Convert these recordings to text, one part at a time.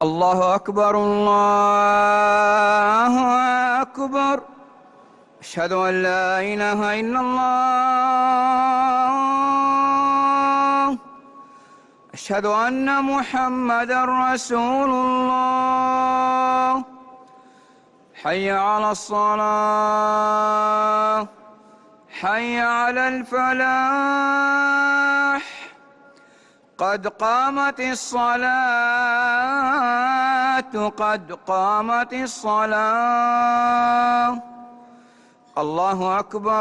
الله أكبر الله أكبر. أشهد أن لا إله إلا الله. أشهد أن محمدًا رسول الله. حي على الصلاة، حي على الفلاح، قد قامت الصلاة، قد قامت الصلاة. الله أكبر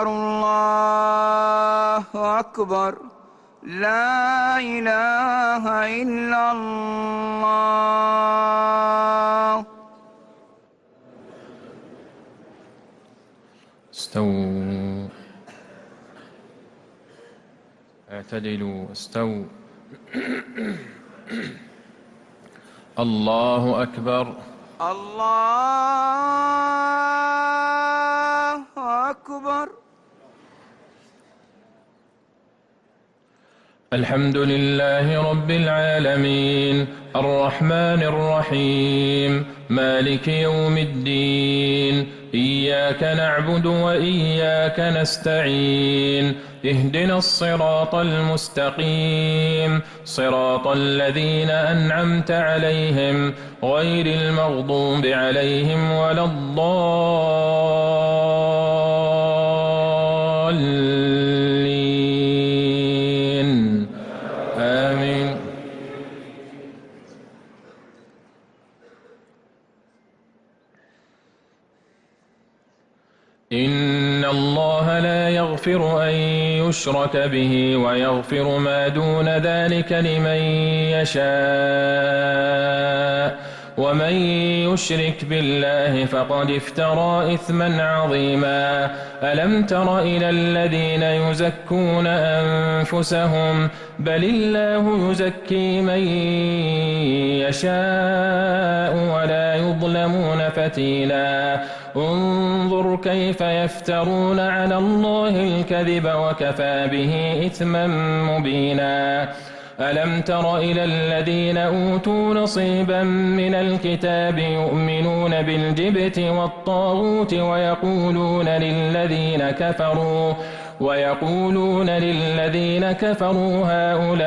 الله أكبر. لا إله إلا الله. استووا، اعتدلوا، استووا. الله أكبر الله أكبر. الحمد لله رب العالمين، الرحمن الرحيم، مالك يوم الدين. إياك نعبد وإياك نستعين، اهدنا الصراط المستقيم، صراط الذين أنعمت عليهم غير المغضوب عليهم ولا الضالين. آمين. إن الله لا يغفر أن يشرك به ويغفر ما دون ذلك لمن يشاء، ومن يشرك بالله فقد افترى إثما عظيما. ألم تر إلى الذين يزكون أنفسهم؟ بل الله يزكي من يشاء ولا يظلمون فتيلا. انظر كيف يفترون على الله الكذب وكفى به إثما مبينا. ألم تر إلى الذين أوتوا نصيبا من الكتاب يؤمنون بالجبت والطاغوت ويقولون للذين كفروا هؤلاء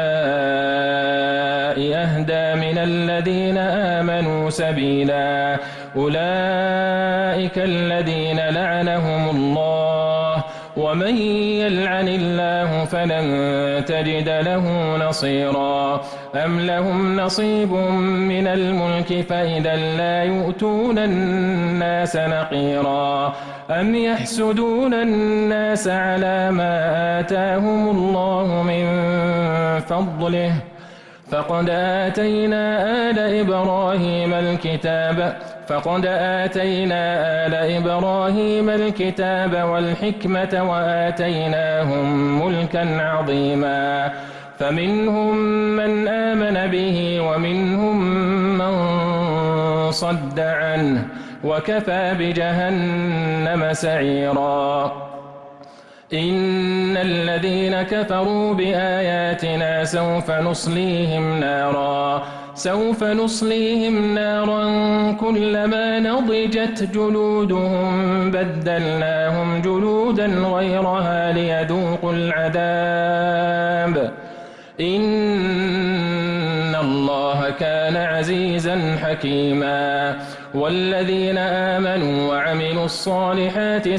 أهدى من الذين آمنوا سبيلا. أولئك الذين لعنهم الله، ومن يلعن الله فلن تجد له نصيرا. أم لهم نصيب من الملك فإذا لا يؤتون الناس نقيرا. أم يحسدون الناس على ما آتاهم الله من فضله؟ فقد آتينا آل إبراهيم الكتاب والحكمة وآتيناهم ملكا عظيما. فمنهم من آمن به ومنهم من صد عنه، وكفى بجهنم سعيرا. إن الذين كفروا بآياتنا سوف نصليهم نارا كلما نضجت جلودهم بدلناهم جلودا غيرها ليذوقوا العذاب. إن الله كان عزيزا حكيما. والذين آمنوا وعملوا الصالحات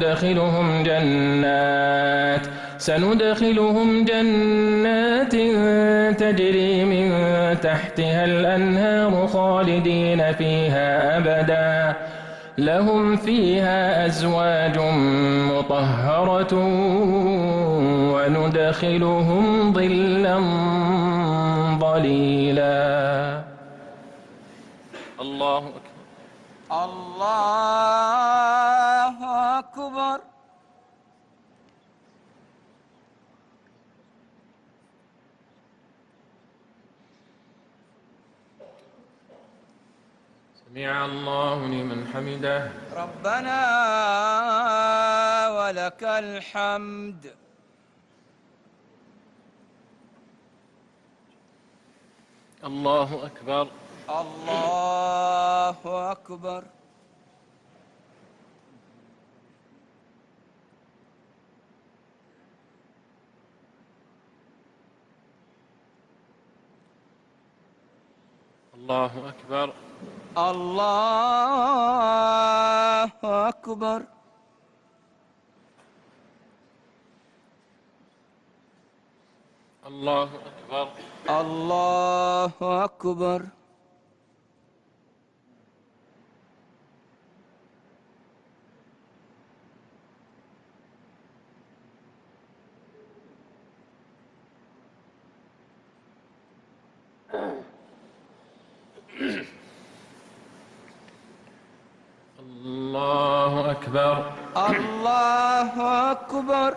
سندخلهم جنات تجري من تحتها الأنهار خالدين فيها أبدا، لهم فيها أزواج مطهرة وندخلهم ظلا ظليلا. الله أكبر الله أكبر. سمع الله لمن حمده. ربنا ولك الحمد. الله أكبر الله أكبر. الله أكبر. الله أكبر. الله أكبر. الله أكبر. الله أكبر. الله أكبر.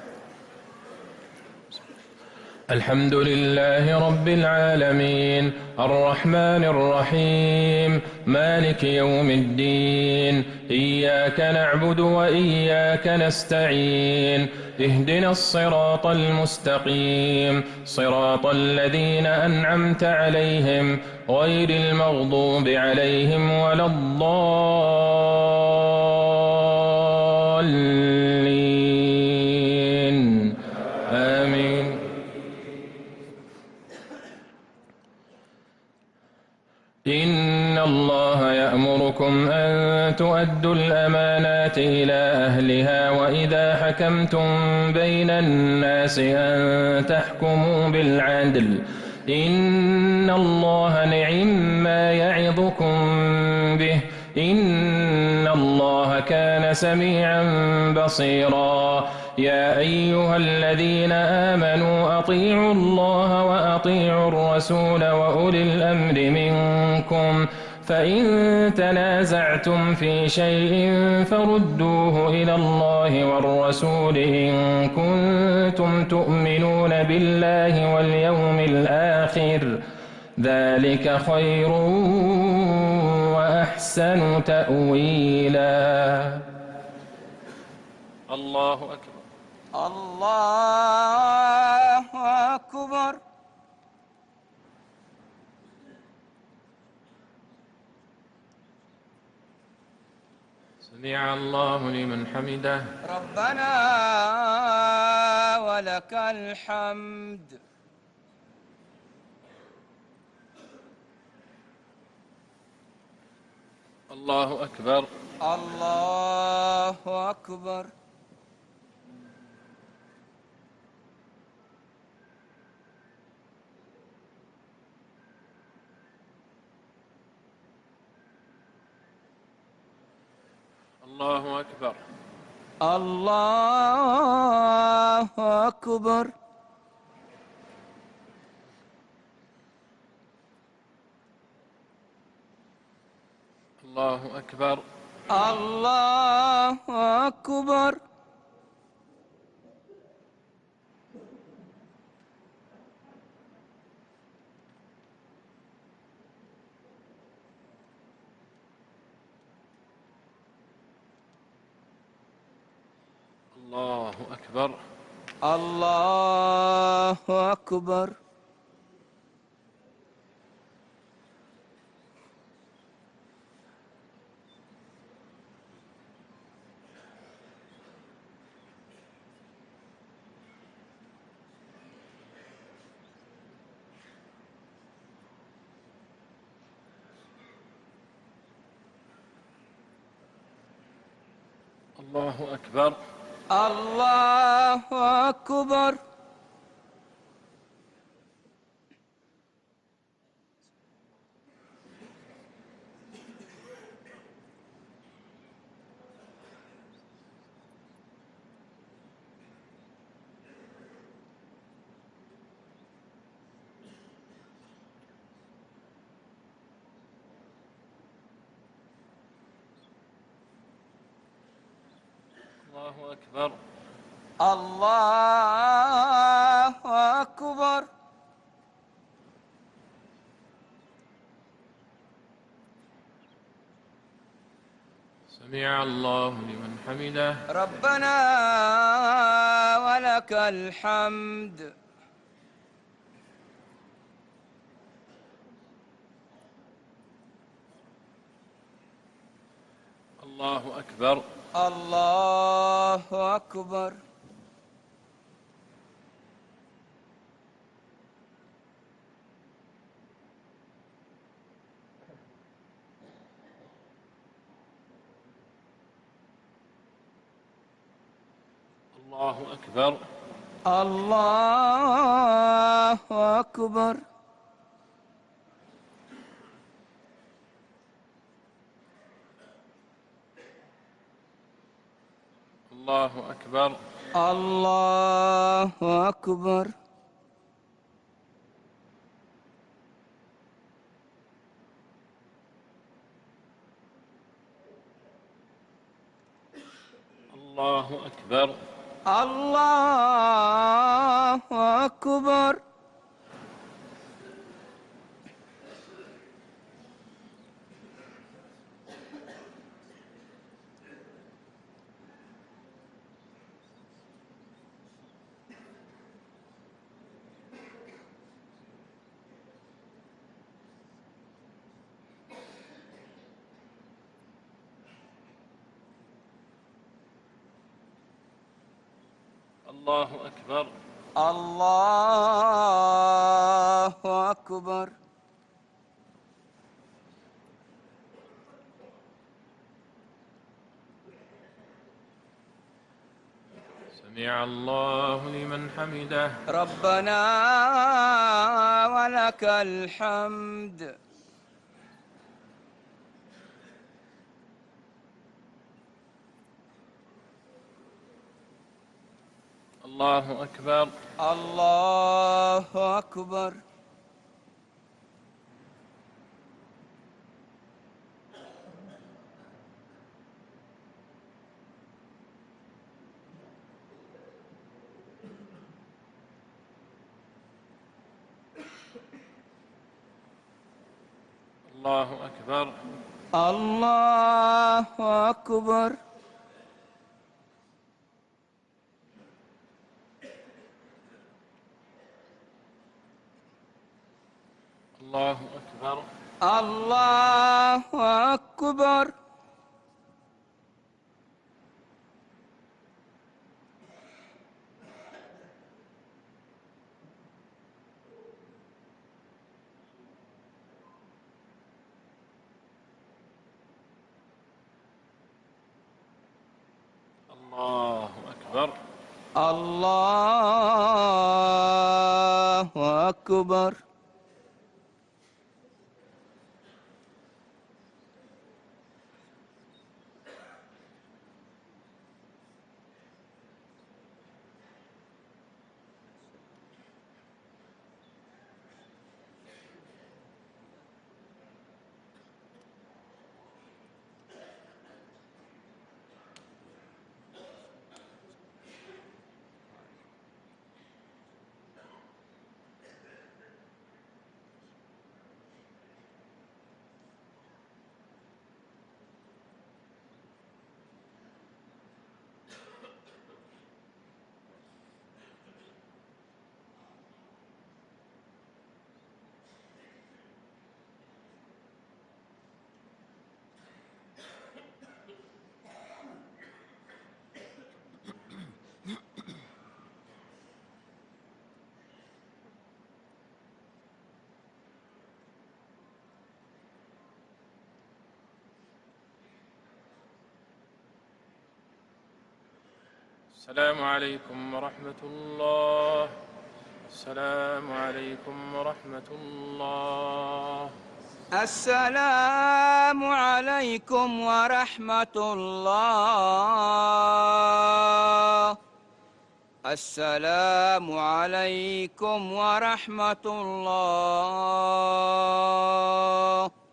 الحمد لله رب العالمين الرحمن الرحيم مالك يوم الدين إياك نعبد وإياك نستعين اهدنا الصراط المستقيم صراط الذين أنعمت عليهم غير المغضوب عليهم ولا الضالين آمين. إن الله يأمركم أن تؤدوا الأمانات إلى أهلها وإذا حكمتم بين الناس أن تحكموا بالعدل إن الله نعم يعظكم به إن الله كان سميعا بصيرا. يا أيها الذين آمنوا أطيعوا الله وأطيعوا الرسول وأولي الأمر منكم فإن تنازعتم في شيء فردوه إلى الله والرسول إن كنتم تؤمنون بالله واليوم الآخر ذلك خير وأحسن تأويلا. الله أكبر. الله أكبر. سمع الله لمن حمده. ربنا ولك الحمد. الله أكبر. الله أكبر. الله أكبر. الله أكبر. الله أكبر. الله أكبر. الله أكبر. الله أكبر. الله أكبر. الله أكبر. الله أكبر. الله أكبر. سمع الله لمن حمده. ربنا ولك الحمد. الله أكبر. الله أكبر. الله أكبر. الله أكبر. الله أكبر. الله أكبر. الله أكبر. الله أكبر. الله أكبر. الله أكبر. سمع الله لمن حمده. ربنا ولك الحمد. الله أكبر. الله أكبر. الله أكبر. الله أكبر. الله أكبر. الله أكبر. الله أكبر. الله أكبر. السلام عليكم ورحمة الله. السلام عليكم ورحمة الله. السلام عليكم ورحمة الله. السلام عليكم ورحمة الله.